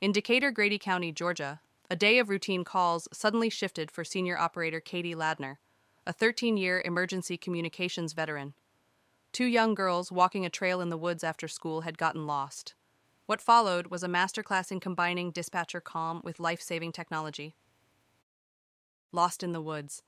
In Decatur, Grady County, Georgia, a day of routine calls suddenly shifted for senior operator Katie Ladner, a 13-year emergency communications veteran. Two young girls walking a trail in the woods after school had gotten lost. What followed was a masterclass in combining dispatcher calm with life-saving technology. Lost in the woods.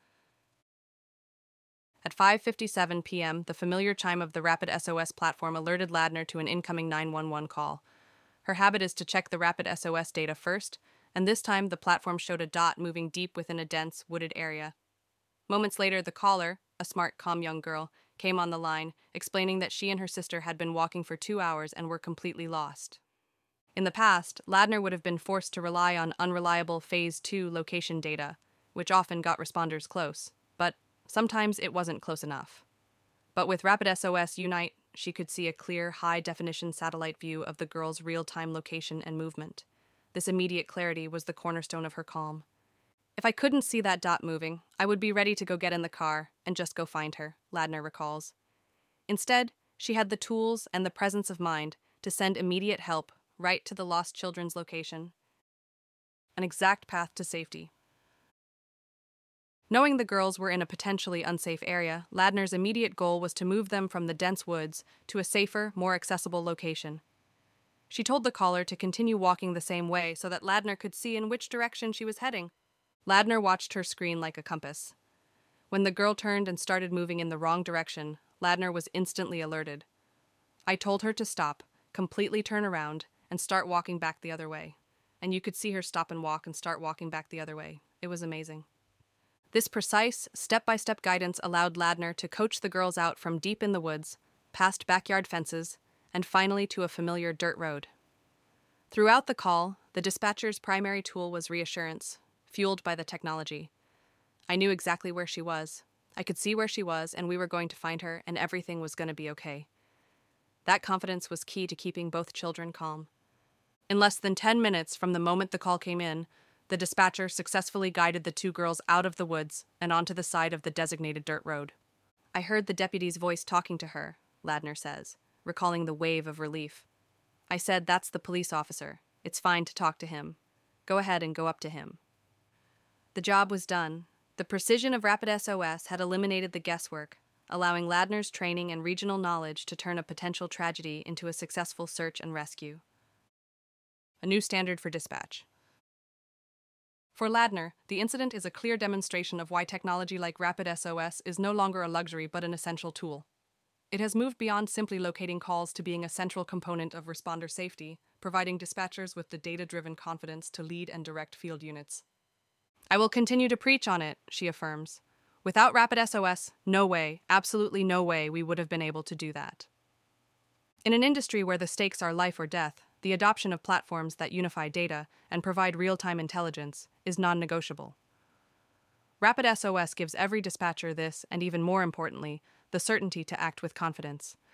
At 5:57 p.m., the familiar chime of the Rapid SOS platform alerted Ladner to an incoming 911 call. Her habit is to check the Rapid SOS data first, and this time the platform showed a dot moving deep within a dense, wooded area. Moments later, the caller, a smart, calm young girl, came on the line, explaining that she and her sister had been walking for 2 hours and were completely lost. In the past, Ladner would have been forced to rely on unreliable Phase 2 location data, which often got responders close, but sometimes it wasn't close enough. But with Rapid SOS Unite, she could see a clear, high-definition satellite view of the girl's real-time location and movement. This immediate clarity was the cornerstone of her calm. If I couldn't see that dot moving, I would be ready to go get in the car and just go find her, Ladner recalls. Instead, she had the tools and the presence of mind to send immediate help right to the lost children's location. An exact path to safety. Knowing the girls were in a potentially unsafe area, Ladner's immediate goal was to move them from the dense woods to a safer, more accessible location. She told the caller to continue walking the same way so that Ladner could see in which direction she was heading. Ladner watched her screen like a compass. When the girl turned and started moving in the wrong direction, Ladner was instantly alerted. I told her to stop, completely turn around, and start walking back the other way. And you could see her stop and walk and start walking back the other way. It was amazing. This precise, step-by-step guidance allowed Ladner to coach the girls out from deep in the woods, past backyard fences, and finally to a familiar dirt road. Throughout the call, the dispatcher's primary tool was reassurance, fueled by the technology. I knew exactly where she was. I could see where she was, and we were going to find her, and everything was going to be okay. That confidence was key to keeping both children calm. In less than 10 minutes from the moment the call came in, the dispatcher successfully guided the two girls out of the woods and onto the side of the designated dirt road. I heard the deputy's voice talking to her, Ladner says, recalling the wave of relief. I said, "That's the police officer. It's fine to talk to him. Go ahead and go up to him." The job was done. The precision of Rapid SOS had eliminated the guesswork, allowing Ladner's training and regional knowledge to turn a potential tragedy into a successful search and rescue. A new standard for dispatch. For Ladner, the incident is a clear demonstration of why technology like Rapid SOS is no longer a luxury but an essential tool. It has moved beyond simply locating calls to being a central component of responder safety, providing dispatchers with the data-driven confidence to lead and direct field units. I will continue to preach on it, she affirms. Without Rapid SOS, no way, absolutely no way we would have been able to do that. In an industry where the stakes are life or death, the adoption of platforms that unify data and provide real-time intelligence is non-negotiable. Rapid SOS gives every dispatcher this, and even more importantly, the certainty to act with confidence.